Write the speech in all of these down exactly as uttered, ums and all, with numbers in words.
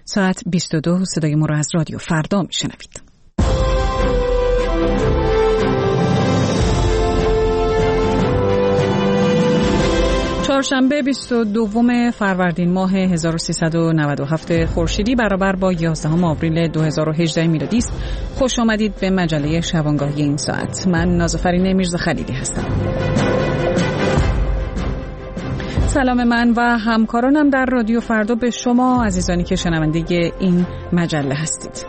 ساعت بیست و دو صدای ما را از رادیو فردا میشنوید. چهارشنبه بیست و دوم فروردین ماه هزار و سیصد و نود و هفت خورشیدی برابر با یازدهم آوریل دو هزار و هجده میلادی است. خوش آمدید به مجله شبانگاهی این ساعت. من نازافرین میرزا خلیلی هستم. سلام من و همکارانم در رادیو فردا به شما عزیزانی که شنونده این مجله هستید.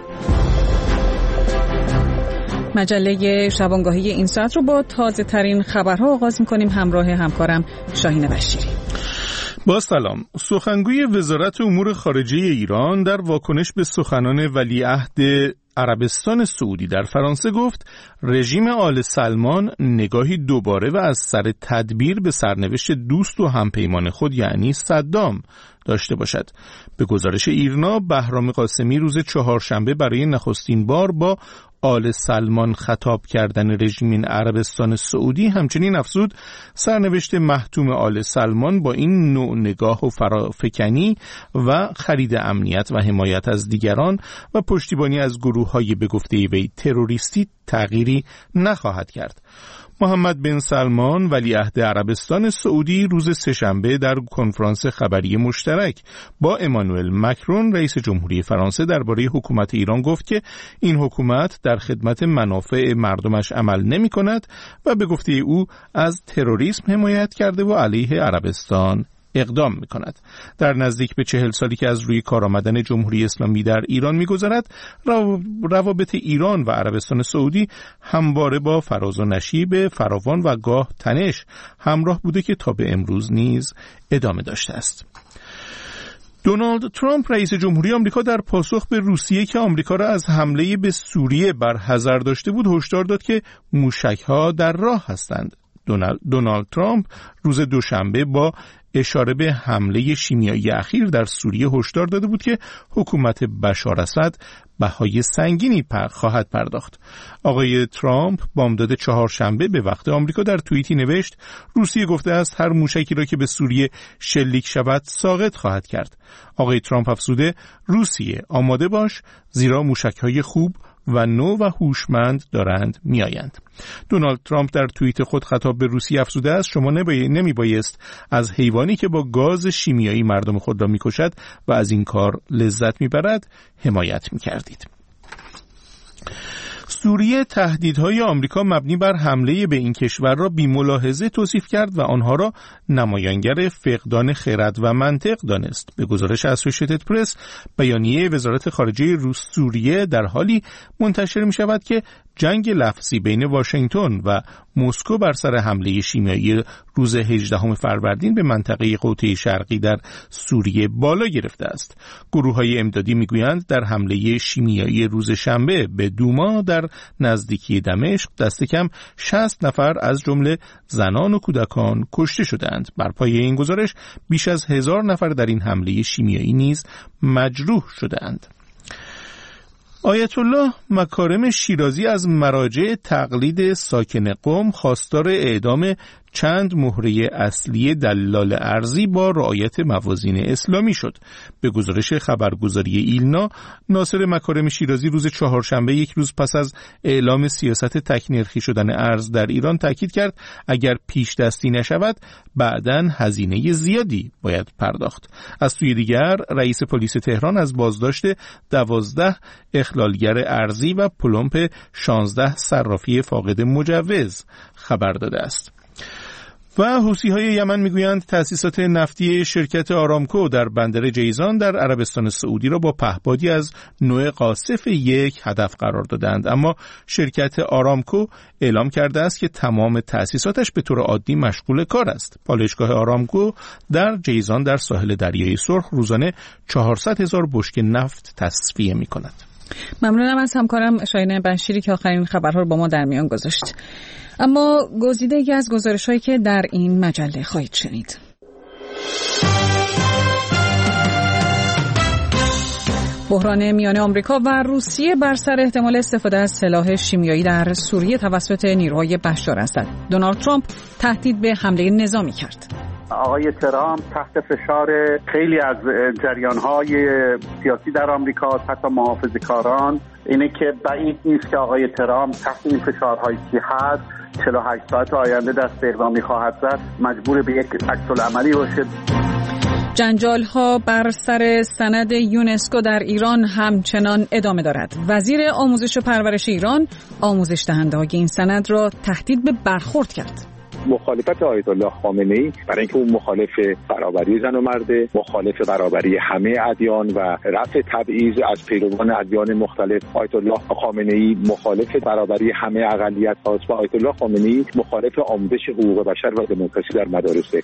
مجله شبانگاهی این ساعت رو با تازه ترین خبرها آغاز می‌کنیم. همراه همکارم شاهین بشیری. با سلام. سخنگوی وزارت امور خارجه ایران در واکنش به سخنان ولیعهد عربستان سعودی در فرانسه گفت رژیم آل سلمان نگاهی دوباره و از سر تدبیر به سرنوشت دوست و همپیمان خود یعنی صدام داشته باشد. به گزارش ایرنا، بهرام قاسمی روز چهارشنبه برای نخستین بار با آل سلمان خطاب کردن رژیم عربستان سعودی همچنین افزود سرنوشت محتوم آل سلمان با این نوع نگاه و فرافکنی و خرید امنیت و حمایت از دیگران و پشتیبانی از گروه‌های به گفته وی تروریستی تغییری نخواهد کرد. محمد بن سلمان ولیعهد عربستان سعودی روز سه‌شنبه در کنفرانس خبری مشترک با امانوئل مکرون رئیس جمهوری فرانسه درباره حکومت ایران گفت که این حکومت در خدمت منافع مردمش عمل نمی‌کند و به گفته او از تروریسم حمایت کرده و علیه عربستان اقدام می‌کند. در نزدیک به چهل سالی که از روی کار آمدن جمهوری اسلامی در ایران می‌گذرد، روابط ایران و عربستان سعودی همواره با فراز و نشیب فراوان و گاه تنش همراه بوده که تا به امروز نیز ادامه داشته است. دونالد ترامپ رئیس جمهوری آمریکا در پاسخ به روسیه که آمریکا را از حمله به سوریه برحذر داشته بود هشدار داد که موشک‌ها در راه هستند. دونالد ترامپ روز دوشنبه با اشاره به حمله شیمیایی اخیر در سوریه هشدار داده بود که حکومت بشار اسد بهای سنگینی پر خواهد پرداخت. آقای ترامپ بامداد چهارشنبه به وقت آمریکا در توییتی نوشت روسیه گفته است هر موشکی را که به سوریه شلیک شود ساقط خواهد کرد. آقای ترامپ افزوده روسیه آماده باش زیرا موشک‌های خوب و نو و هوشمند دارند میآیند. دونالد ترامپ در توییت خود خطاب به روسیه افزوده است شما نمی بایست از حیوانی که با گاز شیمیایی مردم خود را میکشد و از این کار لذت میبرد حمایت میکردید. سوریه تهدیدهای آمریکا مبنی بر حمله به این کشور را بی‌ملاحظه توصیف کرد و آنها را نمایانگر فقدان خرد و منطق دانست. به گزارش اسوشییتد پرس، بیانیه وزارت خارجه روس سوریه در حالی منتشر می شود که جنگ لفظی بین واشنگتن و مسکو بر سر حمله شیمیایی روز هجدهم فروردین به منطقه قوطه شرقی در سوریه بالا گرفته است. گروه‌های امدادی می‌گویند در حمله شیمیایی روز شنبه به دوما در نزدیکی دمشق دست کم شصت نفر از جمله زنان و کودکان کشته شدند. بر پایه این گزارش بیش از هزار نفر در این حمله شیمیایی نیز مجروح شدند. آیت الله مکارم شیرازی از مراجع تقلید ساکن قم خواستار اعدام چند مهره اصلی دلال ارضی با رعایت موازین اسلامی شد. به گزارش خبرگزاری ایلنا، ناصر مکارم شیرازی روز چهارشنبه یک روز پس از اعلام سیاست تکنرخی شدن ارز در ایران تاکید کرد اگر پیش دستی نشود بعداً هزینه زیادی باید پرداخت. از سوی دیگر رئیس پلیس تهران از بازداشت دوازده اخلالگر ارزی و پلمپ شانزده صرافی فاقد مجوز خبر داده است. و حوثی‌های یمن میگویند تأسیسات نفتی شرکت آرامکو در بندر جیزان در عربستان سعودی را با پهپادی از نوع قاصف یک هدف قرار دادند، اما شرکت آرامکو اعلام کرده است که تمام تأسیساتش به طور عادی مشغول کار است. پالایشگاه آرامکو در جیزان در ساحل دریای سرخ روزانه چهارصد هزار بشکه نفت تصفیه می‌کند. ممنونم از همکارم شاهین بشیری که آخرین خبرها رو با ما در میان گذاشت. اما گزیده‌ای از گزارش‌هایی که در این مجله خواهید شنید. بحران میان آمریکا و روسیه بر سر احتمال استفاده از سلاح شیمیایی در سوریه توسط نیروهای بشار اسد. دونالد ترامپ تهدید به حمله نظامی کرد. آقای ترامپ تحت فشار خیلی از جریان‌های سیاسی در آمریکا، حتی محافظه‌کاران، اینه که بعید نیست که آقای ترامپ تحت این فشارهایی که هست چهل و هشت ساعت آینده دست به اقدامی خواهد زد، مجبور به یک عکس‌العملی باشه. جنجال ها بر سر سند یونسکو در ایران همچنان ادامه دارد. وزیر آموزش و پرورش ایران آموزش دهنده های این سند را تهدید به برخورد کرد. مخالفت آیت الله خامنه‌ای برای اینکه اون مخالف برابری زن و مرده، مخالف برابری همه ادیان و رفع تبعیض از پیروان ادیان مختلف. آیت الله خامنه‌ای مخالف برابری همه اقلیت‌ها و آیت الله خامنه‌ای مخالف آموزش حقوق بشر و دموکراسی در مدارس.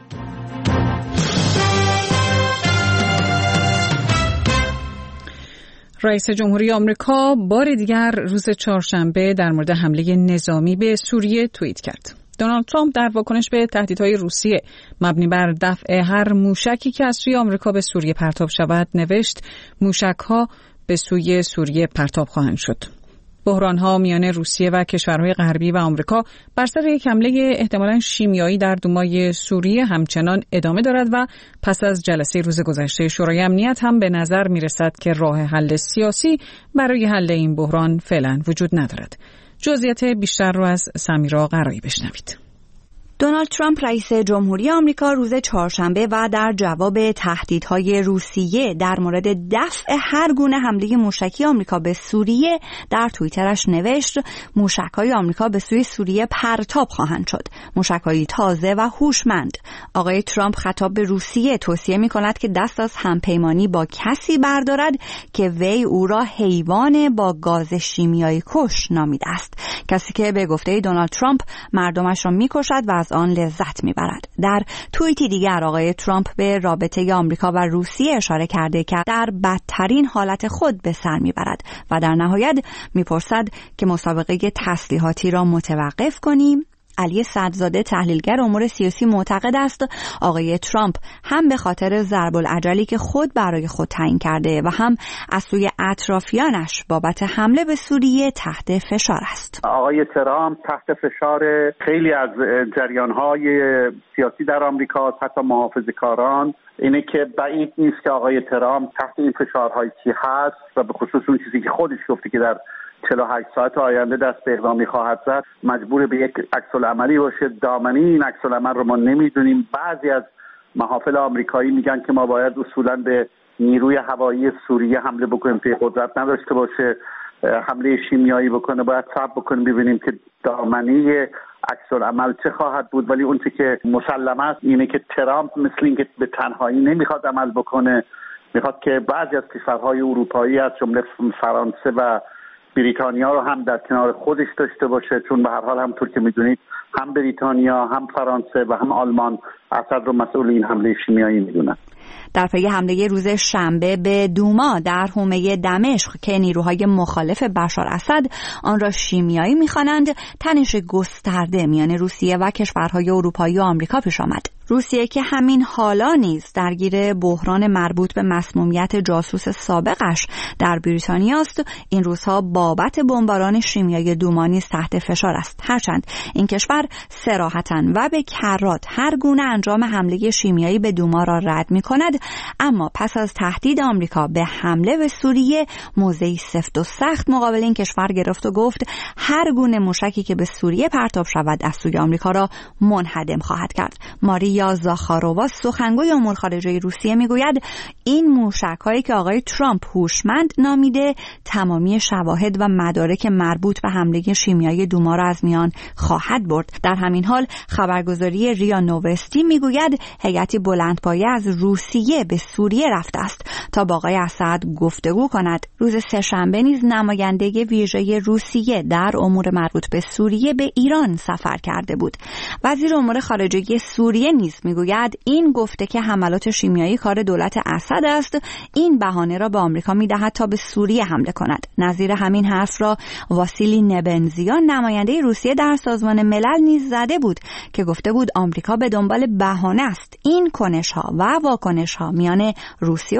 رئیس جمهوری آمریکا بار دیگر روز چهارشنبه در مورد حمله نظامی به سوریه توییت کرد. دونالد ترامپ در واکنش به تهدیدهای روسیه مبنی بر دفع هر موشکی که از سوی آمریکا به سوریه پرتاب شود نوشت موشک‌ها به سوی سوریه پرتاب خواهند شد. بحران‌ها میان روسیه و کشورهای غربی و آمریکا بر سر یک حمله احتمالاً شیمیایی در دومای سوریه همچنان ادامه دارد و پس از جلسه روز گذشته شورای امنیت هم به نظر می‌رسد که راه حل سیاسی برای حل این بحران فعلاً وجود ندارد. جزئیات بیشتر رو از سمیرا قرایی بشنوید. دونالد ترامپ رئیس جمهوری آمریکا روز چهارشنبه و در جواب تهدیدهای روسیه در مورد دفع هر گونه حمله موشکی آمریکا به سوریه در توییترش نوشت موشک‌های آمریکا به سوی سوریه پرتاب خواهند شد. موشک‌های تازه و هوشمند. آقای ترامپ خطاب به روسیه توصیه می‌کند که دست از همپیمانی با کسی بردارد که وی او را حیوان با گاز شیمیایی کش نامیده است. کسی که به گفته دونالد ترامپ مردمش را می‌کشد و از آن لذت میبرد. در توییتی دیگر آقای ترامپ به رابطه آمریکا و روسیه اشاره کرده که در بدترین حالت خود به سر میبرد و در نهایت میپرسد که مسابقه تسلیحاتی را متوقف کنیم. علی صدرزاده تحلیلگر امور سیاسی معتقد است آقای ترامپ هم به خاطر ضرب العجلی که خود برای خود تعیین کرده و هم از سوی اطرافیانش بابت حمله به سوریه تحت فشار است. آقای ترامپ تحت فشار خیلی از جریان‌های سیاسی در آمریکا، حتی محافظه‌کاران، اینه که بعید نیست که آقای ترامپ تحت این فشارهایی که هست و به خصوص اون چیزی که خودش گفته که در چهل و هشت ساعت آینده دست به اقدامی خواهد زد، مجبور به یک عکس‌العملی باشه. دامنه این عکس‌العمل رو ما نمیدونیم. بعضی از محافل آمریکایی میگن که ما باید اصولاً به نیروی هوایی سوریه حمله بکنیم که قدرت نداشته باشه حمله شیمیایی بکنه. باید صبر بکنیم ببینیم که دامنه عکس‌العمل چه خواهد بود. ولی اون چیزی که مسلم است اینه که ترامپ مثل اینکه به تنهایی نمیخواد عمل بکنه، میخواد که بعضی از کشورهای اروپایی از جمله فرانسه و بریتانیا رو هم در کنار خودش داشته باشه، چون به هر حال همونطور که میدونید هم بریتانیا هم فرانسه و هم آلمان اسد رو مسئول این حمله شیمیایی میدونن. در پی حمله روز شنبه به دوما در حومه دمشق که نیروهای مخالف بشار اسد آن را شیمیایی می‌خوانند، تنش گسترده میان روسیه و کشورهای اروپایی و آمریکا پیش آمد. روسیه که همین حالا نیز درگیر بحران مربوط به مسمومیت جاسوس سابقش در بریتانیا است، این روزها بابت بمباران شیمیایی دوما نیز تحت فشار است. هرچند این کشور صراحتاً و به کرات هر گونه انجام حمله شیمیایی به دوما را رد می‌کند، اما پس از تهدید آمریکا به حمله به سوریه موضعی سفت و سخت مقابل این کشور گرفت و گفت هر گونه موشکی که به سوریه پرتاب شود از سوی آمریکا را منهدم خواهد کرد. ماریا زاخارۆوا سخنگوی امور خارجه روسیه میگوید این موشک‌هایی که آقای ترامپ هوشمند نامیده تمامی شواهد و مدارک مربوط به حمله شیمیایی دوما را از میان خواهد برد. در همین حال خبرگزاری ریا نووستی میگوید هیئتی بلندپایه از روسیه به سوریه رفته است تا با آقای اسد گفتگو کند. روز سه‌شنبه نیز نماینده ویژه روسیه در امور مربوط به سوریه به ایران سفر کرده بود. وزیر امور خارجه سوریه نیز میگوید این گفته که حملات شیمیایی کار دولت اسد است، این بهانه را به آمریکا میدهد تا به سوریه حمله کند. نظیر همین حرف را واسیلی نبنزیان نماینده روسیه در سازمان ملل نیز زده بود که گفته بود آمریکا به دنبال بهانه است این کنش‌ها و واکنش‌ها میان روسیه و آمریکا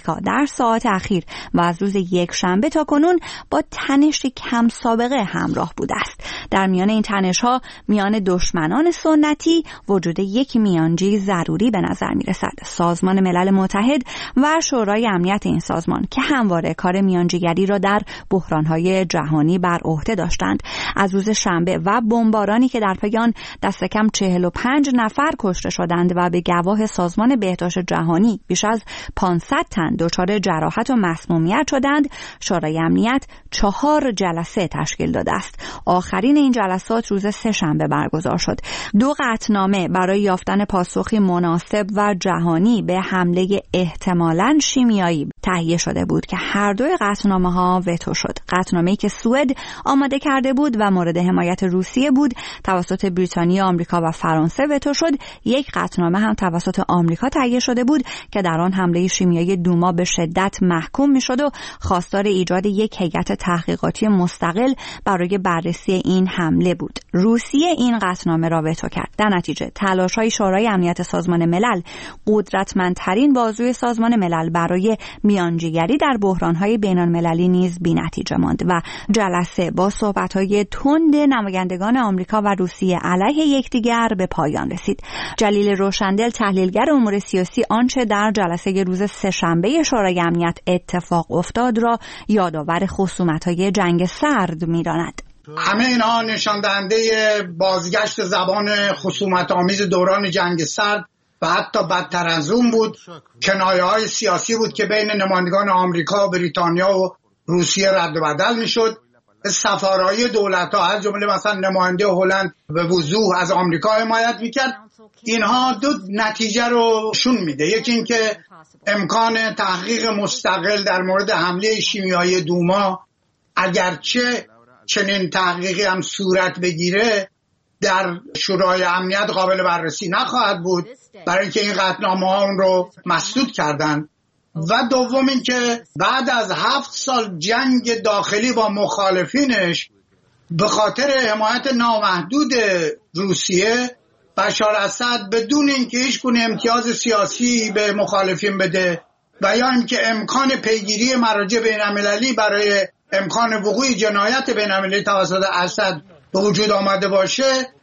آمریکا در ساعات اخیر و از روز یک شنبه تا کنون با تنش کم سابقه همراه بوده است. در میان این تنش‌ها میان دشمنان سنتی وجود یک میانجی ضروری به نظر می‌رسد. سازمان ملل متحد و شورای امنیت این سازمان که همواره کار میانجیگری را در بحران‌های جهانی بر عهده داشتند، از روز شنبه و بمبارانی که در پی آن دست کم چهل و پنج نفر کشته شدند و به گواه سازمان بهداشت جهانی بیش از پانصد تن دچار جراحت و مسمومیت شدند، شورای امنیت چهار جلسه تشکیل داده است. آخرین این جلسات روز سه شنبه برگزار شد. دو قطعنامه برای یافتن پاسخی مناسب و جهانی به حمله احتمالاً شیمیایی تهیه شده بود که هر دوی قطعنامه‌ها وتو شد. قطعنامه‌ای که سوئد آماده کرده بود و مورد حمایت روسیه بود توسط بریتانیا، آمریکا و فرانسه وتو شد. یک قطعنامه هم توسط آمریکا تهیه شده بود که در آن حمله شیمیایی دوما به شدت محکوم می‌شد و خواستار ایجاد یک هیئت تحقیقاتی مستقل برای بررسی این حمله بود. روسیه این قطعنامه را وتو کرد. در نتیجه تلاش‌های شورای امنیت سازمان ملل، قدرتمندترین بازوی سازمان ملل برای میانجیگری در بحران‌های بین‌المللی نیز بی‌نتیجه ماند و جلسه با صحبت‌های تند نمایندگان آمریکا و روسیه علیه یکدیگر به پایان رسید. جلیل روشندل، تحلیلگر امور سیاسی، آنچه در جلسه روز سه‌شنبه شورای امنیت اتفاق افتاد را یادآور خصومت‌های جنگ سرد می‌داند. همه اینها نشان دهنده بازگشت زبان خصومت‌آمیز دوران جنگ سرد و حتی بدتر از اون بود. کنایه‌های سیاسی بود که بین نمایندگان آمریکا و بریتانیا و روسیه رد و بدل می‌شد. سفارهای دولت‌ها از جمله مثلا نماینده هلند به وضوح از آمریکا حمایت می‌کرد. اینها دو نتیجه رو شون میده. یکی این که امکان تحقیق مستقل در مورد حمله شیمیایی دوما، اگرچه چنین تحقیقی هم صورت بگیره، در شورای امنیت قابل بررسی نخواهد بود برای اینکه این قطعنامه‌ها اون رو مسدود کردن. و دوم این که بعد از هفت سال جنگ داخلی با مخالفینش به خاطر حمایت نامحدود روسیه، بشار اسد بدون اینکه هیچ گونه امتیاز سیاسی به مخالفین بده و یا اینکه امکان پیگیری مراجع بین‌المللی برای امکان وقوع جنایت بین‌المللی توسط اسد به وجود آمده باشه،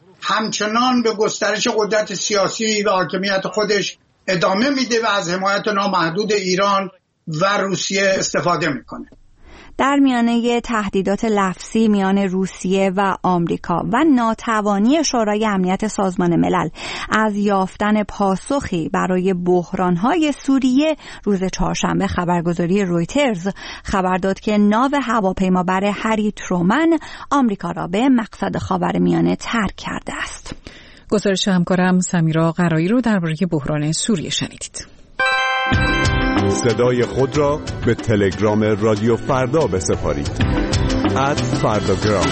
همچنان به گسترش قدرت سیاسی و حاکمیت خودش ادامه میده و از حمایت نامحدود ایران و روسیه استفاده میکنه. در میانه تهدیدات لفظی میان روسیه و آمریکا و ناتوانی شورای امنیت سازمان ملل از یافتن پاسخی برای بحران‌های سوریه، روز چهارشنبه خبرگزاری رویترز خبر داد که ناو هواپیمابر هری ترومن آمریکا را به مقصد خاورمیانه ترک کرده است. گزارش همکارم سمیرا قرایی رو درباره بحران سوریه شنیدید. صدای خود را به تلگرام رادیو فردا بسپارید. ات فرداگرام.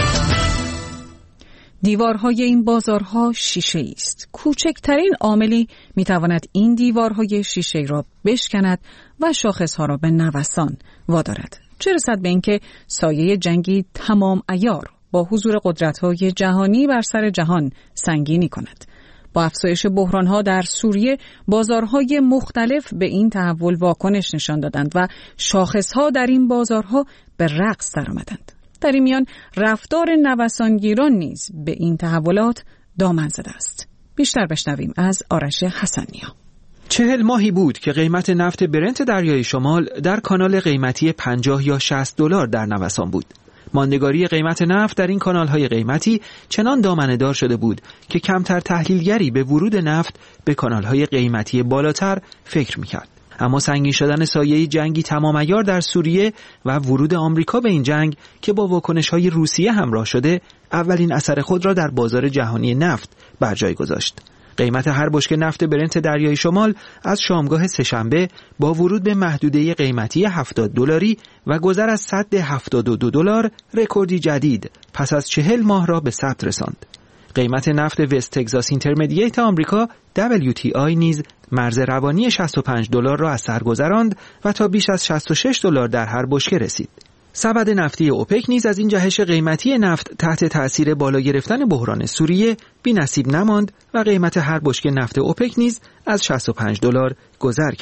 دیوارهای این بازارها شیشه‌ای است. کوچکترین عاملی میتواند این دیوارهای شیشه‌ای را بشکند و شاخصها را به نوسان وادارد. چه رسد به اینکه سایه جنگی تمام عیار با حضور قدرت‌های جهانی بر سر جهان سنگینی کند. با افزایش بحران‌ها در سوریه، بازارهای مختلف به این تحول واکنش نشان دادند و شاخص‌ها در این بازارها به رقص درآمدند. در این میان رفتار نوسانگیران نیز به این تحولات دامن زده است. بیشتر بشنویم از آرش حسن‌نیا. چهل ماهی بود که قیمت نفت برنت دریای شمال در کانال قیمتی پنجاه یا شصت دلار در نوسان بود. ماندگاری قیمت نفت در این کانال‌های قیمتی چنان دامنه‌دار شده بود که کمتر تحلیلگری به ورود نفت به کانال‌های قیمتی بالاتر فکر می‌کرد. اما سنگین شدن سایه جنگی تمام عیار در سوریه و ورود آمریکا به این جنگ که با واکنش‌های روسیه همراه شده، اولین اثر خود را در بازار جهانی نفت بر جای گذاشت. قیمت هر بشکه نفت برنت دریای شمال از شامگاه سه‌شنبه با ورود به محدوده قیمتی هفتاد دلاری و گذر از سد هفتاد و دو دلار رکوردی جدید پس از چهل ماه را به ثبت رساند. قیمت نفت وست تگزاس اینترمدییت آمریکا دبلیو تی آی نیز مرز روانی شصت و پنج دلار را از سر گذراند و تا بیش از شصت و شش دلار در هر بشکه رسید. سبد نفتی اوپک نیز از این جهش قیمتی نفت تحت تأثیر بالا گرفتن بحران سوریه بی نصیب نماند و قیمت هر بشکه نفت اوپک نیز از شصت و پنج دلار گذر کرد.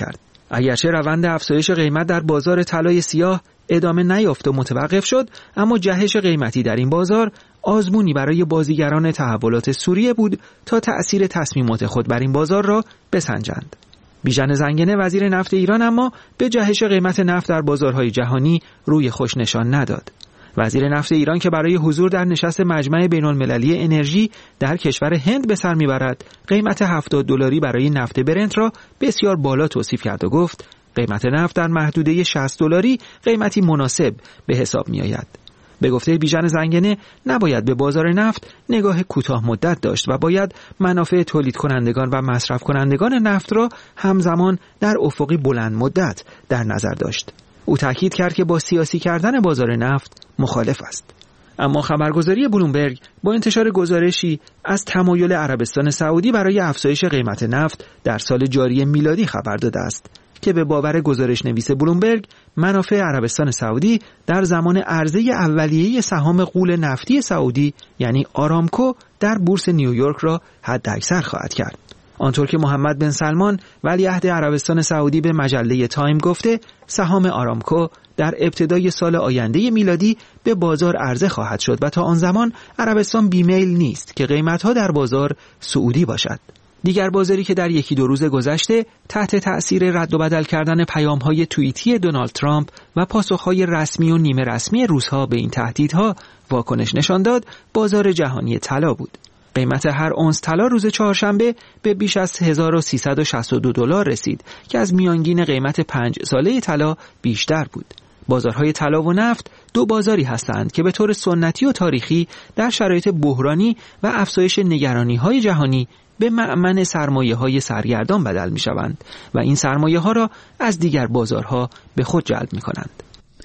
اگرچه روند افزایش قیمت در بازار طلای سیاه ادامه نیافت و متوقف شد، اما جهش قیمتی در این بازار آزمونی برای بازیگران تحولات سوریه بود تا تأثیر تصمیمات خود بر این بازار را بسنجند. بیژن زنگنه وزیر نفت ایران اما به جهش قیمت نفت در بازارهای جهانی روی خوش نشان نداد. وزیر نفت ایران که برای حضور در نشست مجمع بین‌المللی انرژی در کشور هند به سر میبرد، قیمت هفتاد دلاری برای نفت برنت را بسیار بالا توصیف کرد و گفت قیمت نفت در محدوده شصت دلاری قیمتی مناسب به حساب میآید. به گفته بیژن زنگنه نباید به بازار نفت نگاه کوتاه مدت داشت و باید منافع تولید کنندگان و مصرف کنندگان نفت را همزمان در افقی بلند مدت در نظر داشت. او تاکید کرد که با سیاسی کردن بازار نفت مخالف است. اما خبرگزاری بلومبرگ با انتشار گزارشی از تمایل عربستان سعودی برای افزایش قیمت نفت در سال جاری میلادی خبر داده است که به باور گزارش نویس بلومبرگ منافع عربستان سعودی در زمان عرضه اولیه سهام غول نفتی سعودی یعنی آرامکو در بورس نیویورک را حداکثر خواهد کرد. آنطور که محمد بن سلمان ولیعهد عربستان سعودی به مجله تایم گفته، سهام آرامکو در ابتدای سال آینده میلادی به بازار عرضه خواهد شد و تا آن زمان عربستان بیمیل نیست که قیمتها در بازار سعودی باشد. دیگر بازاری که در یکی دو روز گذشته تحت تأثیر رد و بدل کردن پیام‌های توییتی دونالد ترامپ و پاسخ‌های رسمی و نیمه رسمی روس‌ها به این تهدیدها واکنش نشان داد، بازار جهانی طلا بود. قیمت هر اونس طلا روز چهارشنبه به بیش از هزار و سیصد و شصت و دو دلار رسید که از میانگین قیمت پنج ساله طلا بیشتر بود. بازارهای طلا و نفت دو بازاری هستند که به طور سنتی و تاریخی در شرایط بحرانی و افزایش نگرانی‌های جهانی به مأمن سرمایه‌های سرگردان بدل می‌شوند و این سرمایه‌ها را از دیگر بازارها به خود جلب می‌کنند.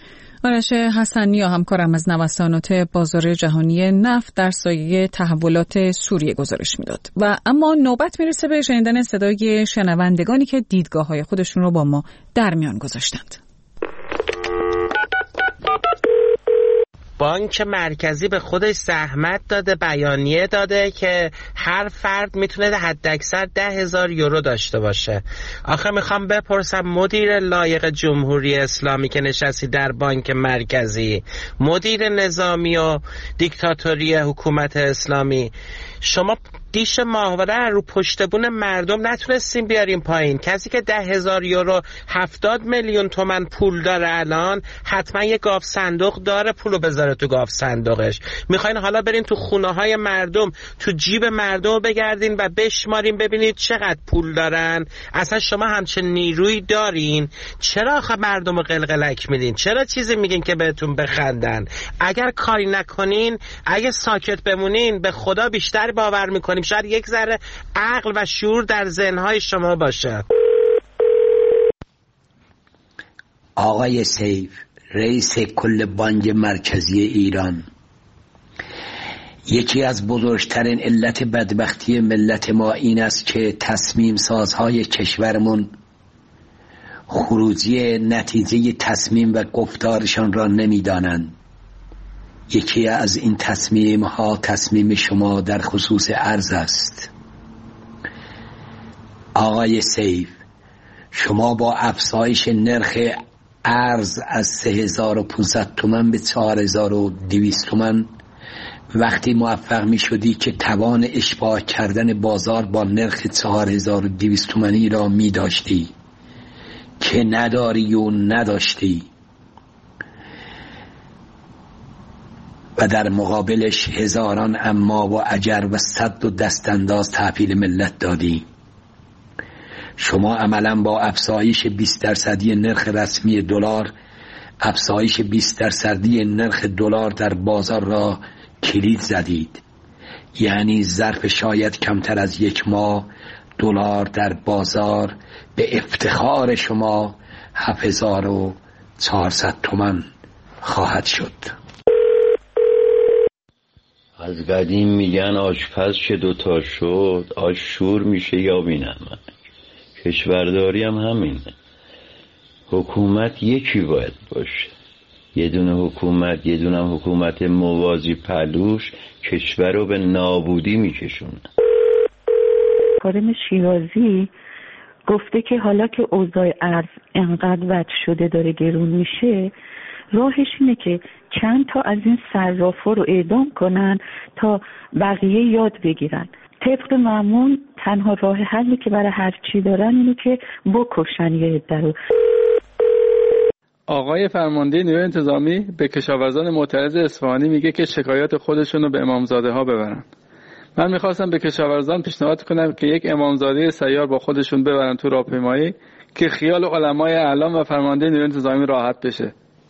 آرش حسنی همکارم از نوسانات بازار جهانی نفت در سایه تحولات سوریه گزارش میداد. و اما نوبت میرسه به شنیدن صدای شنوندگانی که دیدگاه‌های خودشون رو با ما در میان گذاشتند. بانک مرکزی به خودش زحمت داده، بیانیه داده که هر فرد میتونه حداکثر ده هزار یورو داشته باشه. آخه میخوام بپرسم مدیر لایق جمهوری اسلامی که نشستی در بانک مرکزی، مدیر نظامی و دیکتاتوری حکومت اسلامی، شما دیش ماهواره رو پشتبون مردم نتونستیم بیاریم پایین. کسی که ده هزار یورو هفتاد میلیون تومن پول داره الان حتما یه گاف صندوق داره پولو بذاره تو گاف صندوقش. میخواین حالا برین تو خونه های مردم، تو جیب مردم بگردین و بشمارین ببینید چقدر پول دارن؟ اصلا شما همچین نیروی دارین؟ چرا آخه مردم رو قلقلک میدین؟ چرا چیزی میگین که بهتون بخندن؟ اگر کاری نکنین، اگه ساکت بمونین، به خدا بیشتر باور میکنیم شاید یک ذره عقل و شعور در ذهنهای شما باشه. آقای سیف، رئیس کل بانک مرکزی ایران، یکی از بزرگترین علت بدبختی ملت ما این است که تصمیم سازهای کشورمون خروجی نتیجه تصمیم و گفتارشان را نمیدانند. یکی از این تصمیم ها تصمیم شما در خصوص ارز است. آقای سیف، شما با افزایش نرخ ارز از سه هزار و پانصد تومان به چهار هزار و دویست تومان وقتی موفق می شدی که توان اشباع کردن بازار با نرخ چهار هزار و دویست تومانی را می داشتی که نداری و نداشتی و در مقابلش هزاران اما و اجر و صد و دستانداز تحویل ملت دادی. شما عملا با افزایش بیست درصدی نرخ رسمی دلار، افزایش بیست درصدی نرخ دلار در بازار را کلید زدید. یعنی ظرف شاید کمتر از یک ماه دلار در بازار به افتخار شما هفت هزار و چهارصد تومان خواهد شد. از قدیم میگن آشپز چه دوتا شد، آش شور میشه یا بینمک. کشورداری هم همینه. حکومت یکی باید باشه، یه دونه حکومت، یه دونه حکومت موازی پلوش کشور رو به نابودی میکشونه. کارم شیرازی گفته که حالا که اوضاع ارز انقدر وضع شده داره گرون میشه، راهش اینه که چند تا از این صرافا رو اعدام کنن تا بقیه یاد بگیرن. طبق معمول تنها راه حلی که برای هر چی دارن اینه که بکشن یه عده رو. آقای فرمانده نیروی انتظامی به کشاورزان معترض اصفهانی میگه که شکایات خودشون رو به امامزاده ها ببرن. من میخواستم به کشاورزان پیشنهاد کنم که یک امامزاده سیار با خودشون ببرن تو راهپیمایی که خیال علمای اعلام و فرمانده نیروی انتظامی راحت بشه.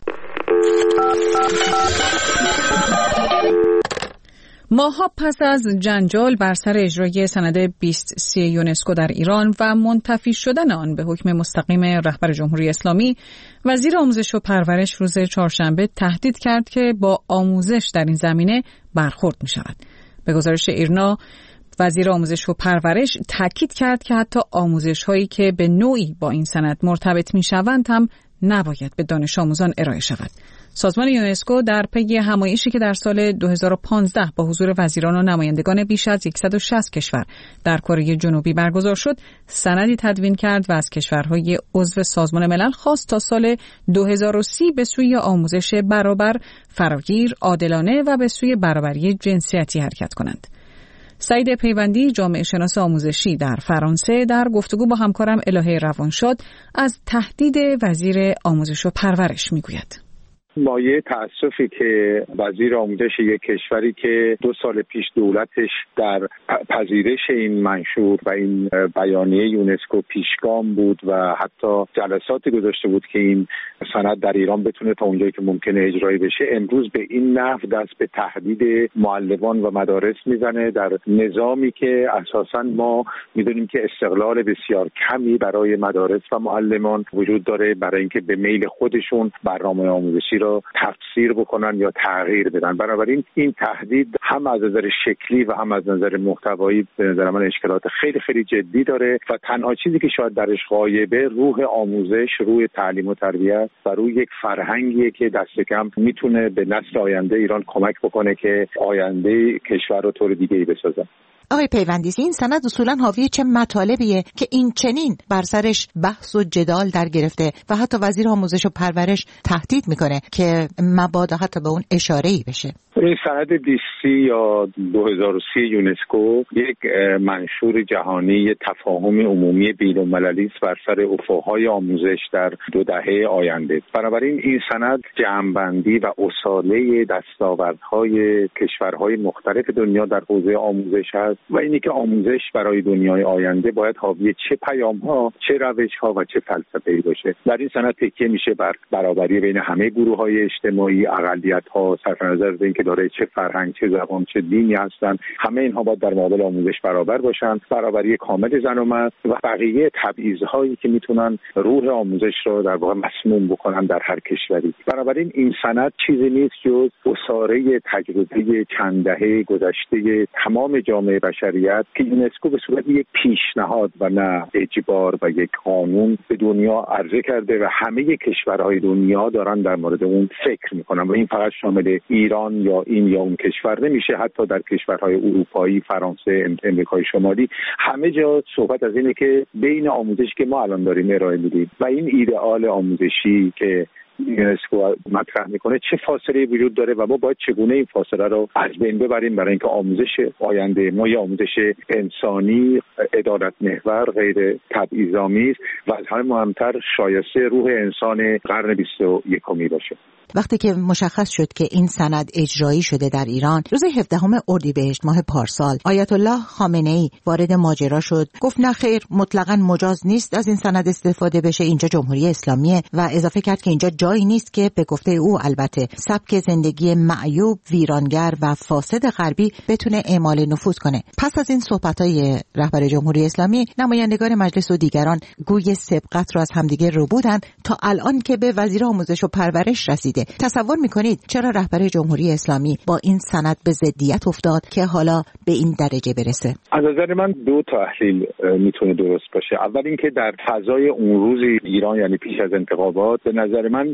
ماه‌ها پس از جنجال بر سر اجرای سند بیست سی یونسکو در ایران و منتفی شدن آن به حکم مستقیم رهبر جمهوری اسلامی، وزیر آموزش و پرورش روز چهارشنبه تهدید کرد که با آموزش در این زمینه برخورد می شود. به گزارش ایرنا، وزیر آموزش و پرورش تاکید کرد که حتی آموزش هایی که به نوعی با این سند مرتبط می شوند هم نباید به دانش آموزان ارائه شود. سازمان یونسکو در پی همایشی که در سال دو هزار و پانزده با حضور وزیران و نمایندگان بیش از صد و شصت کشور در کره جنوبی برگزار شد، سندی تدوین کرد و از کشورهای عضو سازمان ملل خواست تا سال دو هزار و سی به سوی آموزش برابر، فراگیر، عادلانه و به سوی برابری جنسیتی حرکت کنند. سعید پیوندی، جامعه شناس آموزشی در فرانسه، در گفتگو با همکارم الهه روانشاد از تهدید وزیر آموزش و پرورش میگوید. مایه تأسفی که وزیر آموزش یک کشوری که دو سال پیش دولتش در پذیرش این منشور و این بیانیه یونسکو پیشگام بود و حتی جلساتی گذاشته بود که این سند در ایران بتونه تا اونجایی که ممکنه اجرایی بشه، امروز به این نحو دست به تهدید معلمان و مدارس میزنه در نظامی که اساساً ما میدونیم که استقلال بسیار کمی برای مدارس و معلمان وجود داره برای اینکه به میل خودشون برنامه آموزشی رو تفسیر بکنن یا تغییر بدن. بنابراین این تهدید هم از نظر شکلی و هم از نظر محتوایی به نظر من اشکالات خیلی خیلی جدی داره و تنها چیزی که شاید درش غایبه روح آموزش، روح تعلیم و تربیت و روی یک فرهنگیه که دست کم میتونه به نسل آینده ایران کمک بکنه که آینده کشور رو طور دیگه‌ای بسازن. آقای پیوندیسی، این سند اصولاً حاوی چه مطالبیه که این چنین بر سرش بحث و جدال در گرفته و حتی وزیر آموزش و پرورش تهدید میکنه که مبادا حتی به اون اشاره‌ای بشه؟ این سند بیست سی یا دو هزار و سی یونسکو یک منشور جهانی تفاهم عمومی بین‌المللی است بر سر افق‌های آموزش در دو دهه آینده. بنابراین این سند جمع‌بندی و اصاله دستاوردهای کشورهای مختلف دنیا در حوزه آموزش است و اینی که آموزش برای دنیای آینده باید حاوی چه پیام‌ها، چه روش‌ها و چه فلسفه‌ای باشه. در این سند تکیه میشه بر برابری بین همه گروه‌های اجتماعی، اقلیت‌ها، صرف نظر از اینکه داره چه فرهنگ، چه زبان، چه دینی هستن، همه اینها باید در مقابل آموزش برابر باشن، برابری کامل زن و مرد و بقیه تبعیض‌هایی که میتونن روح آموزش رو در واقع مسموم بکنن در هر کشوری. بنابراین این سند چیزی نیست جز اساره تجربه چند دهه گذشته تمام جامعه بشریت که یونسکو به صورت یک پیشنهاد و نه اجبار و یک قانون به دنیا عرضه کرده و همه کشورهای دنیا دارن در مورد اون فکر میکنن و این فقط شامل ایران یا این یا اون کشور نمیشه، حتی در کشورهای اروپایی، فرانسه، امریکای شمالی، همه جا صحبت از اینه که بین آموزشی که ما الان داریم ارائه میدیم و این ایدئال آموزشی که یونسکو مطرح میکنه چه فاصله وجود داره و ما باید چگونه این فاصله رو از بین ببریم برای اینکه آموزش آینده ما یا آموزش انسانی، عدالت محور، غیر تبعیض‌آمیز و از همه مهمتر شایسته روح انسان قرن بیست و یکم باشه. وقتی که مشخص شد که این سند اجرایی شده در ایران، روز هفدهم اردیبهشت ماه پارسال آیت الله خامنه‌ای وارد ماجرا شد. گفت نه خیر، مطلقاً مجاز نیست از این سند استفاده بشه، اینجا جمهوری اسلامیه، و اضافه کرد که اینجا جایی نیست که به گفته او البته سبک زندگی معیوب، ویرانگر و فاسد غربی بتونه اعمال نفوذ کنه. پس از این صحبت‌های رهبر جمهوری اسلامی، نمایندگان مجلس و دیگران گوی سبقت را از همدیگه ربودن تا الان که به وزیر آموزش و پرورش رسید. تصور میکنید چرا رهبر جمهوری اسلامی با این سند به ضدیت افتاد که حالا به این درجه برسه؟ از نظر من دو تحلیل میتونه درست باشه. اول اینکه در فضای اون روز ایران، یعنی پیش از انتخابات، به نظر من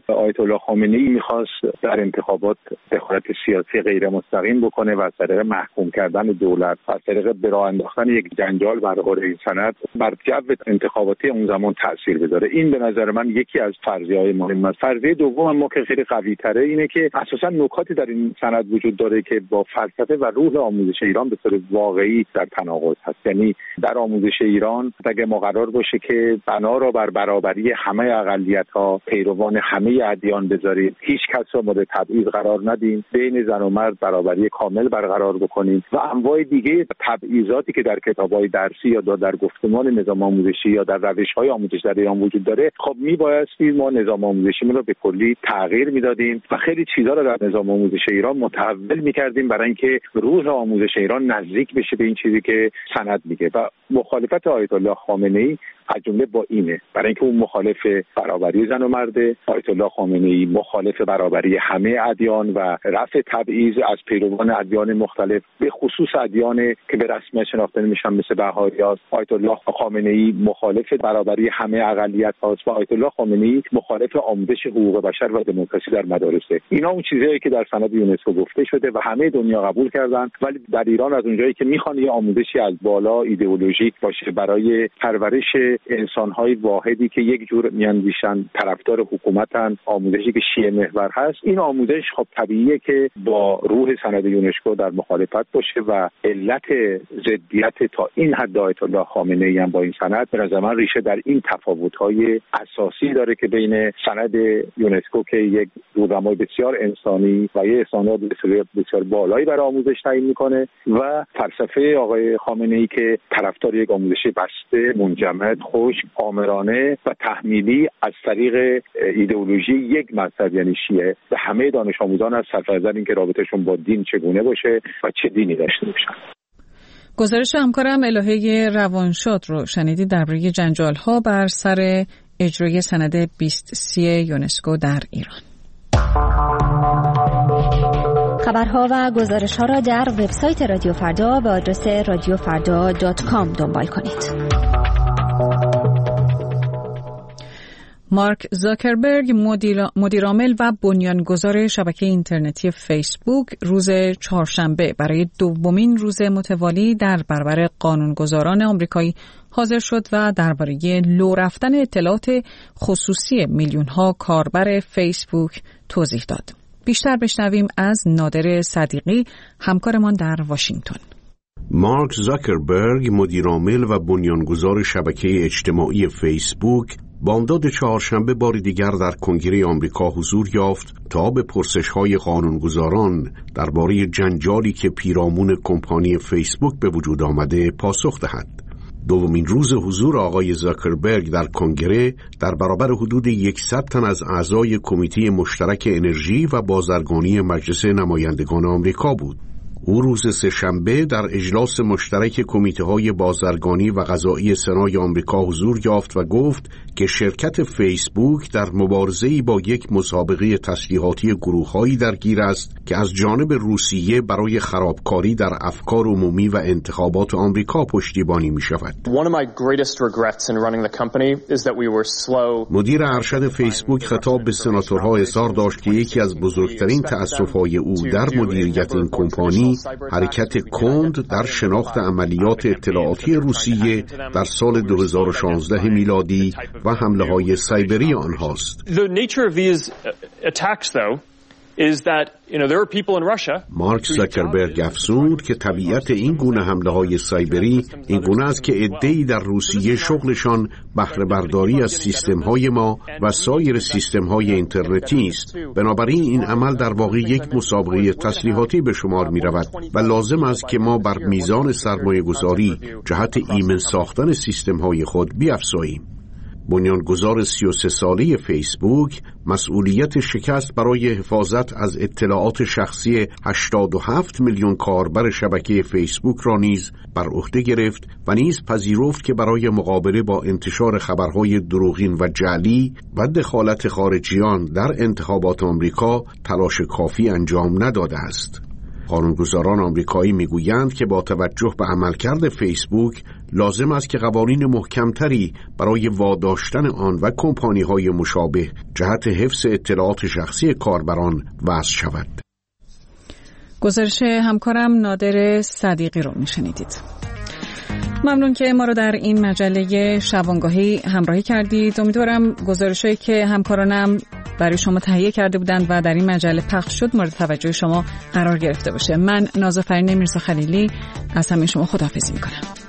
آیت الله خامنه‌ای می‌خواست در انتخابات دخالت سیاسی غیر مستقیم بکنه و از طریق محکوم کردن دولت و از طریق به راه انداختن یک جنجال برقرار این سند بر جو انتخاباتی اون زمان تاثیر بذاره. این به نظر من یکی از فرضیه‌های مهم است. فرضیه دوم ما که خیلی قوی‌تره اینه که اساساً نکاتی در این سند وجود داره که با فلسفه و روح آموزش ایران به صورت واقعی در تناقض هست. یعنی در آموزش ایران اگه ما قرار باشه که بنا را بر برابری همه اقلیت‌ها، پیروان همه ادیان بذاریم، هیچ کس را مورد تبعیض قرار ندیم، بین زن و مرد برابری کامل برقرار بکنیم و انواع دیگه تبعیضاتی که در کتاب‌های درسی یا در گفتمان نظام آموزشی یا در روش‌های آموزش در ایران وجود داره، خب میبایستی ما نظام آموزشیمون رو به کلی تغییر میدادیم و خیلی چیزا رو در نظام آموزش ایران متحول میکردیم برای اینکه روح آموزش ایران نزدیک بشه به این چیزی که سند میگه. و مخالفت آیت الله خامنه‌ای از جمله با اینه، برای اینکه اون مخالف برابری زن و مرده. آیت الله خامنه‌ای مخالف برابری همه ادیان و رفع تبعیض از پیروان ادیان مختلف، به خصوص ادیان که به رسمیت شناخته نمیشن مثل بهائی‌ها. آیت الله خامنه‌ای مخالف برابری همه اقلیت‌هاست و آیت الله خامنه‌ای مخالف آموزش حقوق بشر و دموکراسی در مدارسه. اینا اون چیزایی که در سند یونسکو گفته شده و همه دنیا قبول کردن، ولی در ایران از اونجایی که میخوان یه آموزشی از بالا ایدئولوژیک باشه برای پرورش انسان‌های واحدی که یک جور میاندیشن، طرفدار حکومتن، آموزشی که شیعه محور هست، این آموزش خب طبیعیه که با روح سند یونسکو در مخالفت باشه و علت ضدیت تا این حد آیت الله خامنه‌ای هم با این سند به نظر من ریشه در این تفاوت‌های اساسی داره که بین سند یونسکو که یک رونمای بسیار انسانی و یه استاندارد بسیار بالایی برای آموزش تعیین میکنه و فلسفه آقای خامنه‌ای که طرفدار یک آموزش بسته، منجمد، خشک، آمرانه و تحمیلی از طریق ایدئولوژی یک مذهب یعنی شیعه به همه دانش آموزان از صرف نظر اینکه رابطهشون با دین چگونه باشه و چه دینی داشته باشن. گزارش همکارم الهه روانشاد رو شنیدید درباره جنجال‌ها بر سر اجرای سند بیست سی یونسکو در ایران. خبرها و گزارش‌ها را در وبسایت رادیو فردا به آدرس رادیو فردا دات کام دنبال کنید. مارک زاکربرگ مدیرعامل و بنیانگذار شبکه اینترنتی فیسبوک روز چهارشنبه برای دومین روز متوالی در برابر قانونگذاران آمریکایی حاضر شد و درباره لو رفتن اطلاعات خصوصی میلیون‌ها کاربر فیسبوک توضیح داد. بیشتر بشنویم از نادر صدیقی، همکارمان در واشنگتن. مارک زاکربرگ مدیرعامل و بنیانگذار شبکه اجتماعی فیسبوک بامداد چهارشنبه بار دیگر در کنگره آمریکا حضور یافت تا به پرسش‌های قانونگذاران درباره جنجالی که پیرامون کمپانی فیسبوک به وجود آمده پاسخ دهد. دومین روز حضور آقای زاکربرگ در کنگره در برابر حدود صد تن از اعضای کمیته مشترک انرژی و بازرگانی مجلس نمایندگان آمریکا بود. او روز سه‌شنبه در اجلاس مشترک کمیته‌های بازرگانی و قضایی سنای آمریکا حضور یافت و گفت که شرکت فیسبوک در مبارزه‌ای با یک مسابقه تسلیحاتی گروه‌هایی درگیر است که از جانب روسیه برای خرابکاری در افکار عمومی و انتخابات آمریکا پشتیبانی می‌شود. مدیر ارشد فیسبوک خطاب به سناتورها اظهار داشت که یکی از بزرگترین تأسف‌های او در مدیریت این کمپانی حرکت کند در شناخت عملیات اطلاعاتی روسیه در سال دو هزار و شانزده میلادی و حمله‌های سایبری آنهاست. مارک زاکربرگ افزود که طبیعت این گونه حمله‌های سایبری این گونه است که عده‌ای در روسیه شغلشان بهره برداری از سیستم‌های ما و سایر سیستم‌های اینترنتی است. بنابراین این عمل در واقع یک مسابقه تسلیحاتی به شمار می‌رود و لازم است که ما بر میزان سرمایه‌گذاری جهت ایمن ساختن سیستم‌های خود بیفزاییم. بنیانگذار سی و سه ساله فیسبوک مسئولیت شکست برای حفاظت از اطلاعات شخصی هشتاد و هفت میلیون کاربر شبکه فیسبوک را نیز بر عهده گرفت و نیز پذیرفت که برای مقابله با انتشار خبرهای دروغین و جعلی و دخالت خارجیان در انتخابات آمریکا تلاش کافی انجام نداده است. قانونگذاران آمریکایی میگویند که با توجه به عملکرد فیسبوک لازم است که قوانین محکمتری برای واداشتن آن و کمپانی‌های مشابه جهت حفظ اطلاعات شخصی کاربران وضع شود. گزارش همکارم نادر صدیقی رو میشنیدید. ممنون که ما رو در این مجله شبانگاهی همراهی کردید. امیدوارم گزارشایی که همکارانم برای شما تهیه کرده بودند و در این مجله پخش شد مورد توجه شما قرار گرفته باشه. من نازافرین میرزا خلیلی از همه شما خداحافظی میکنم.